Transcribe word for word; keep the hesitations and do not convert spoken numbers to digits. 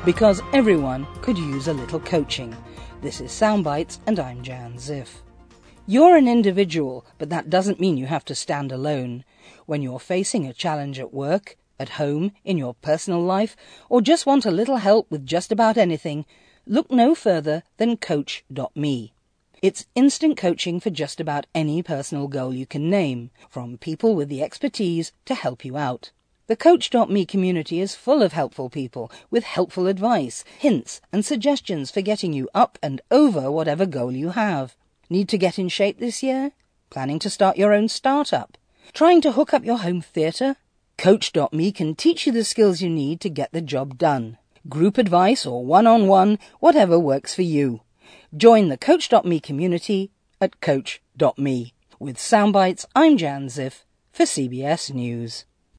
because everyone could use a little coaching. This is Soundbites, and I'm Jan Ziff. You're an individual, but that doesn't mean you have to stand alone. When you're facing a challenge at work, at home, in your personal life, or just want a little help with just about anything, look no further than Coach dot me. It's instant coaching for just about any personal goal you can name, from people with the expertise to help you out. The Coach dot me community is full of helpful people with helpful advice, hints and suggestions for getting you up and over whatever goal you have. Need to get in shape this year? Planning to start your own startup? Trying to hook up your home theatre? Coach dot me can teach you the skills you need to get the job done. Group advice or one-on-one, whatever works for you. Join the Coach dot me community at Coach dot me. With Soundbites, I'm Jan Ziff for C B S News.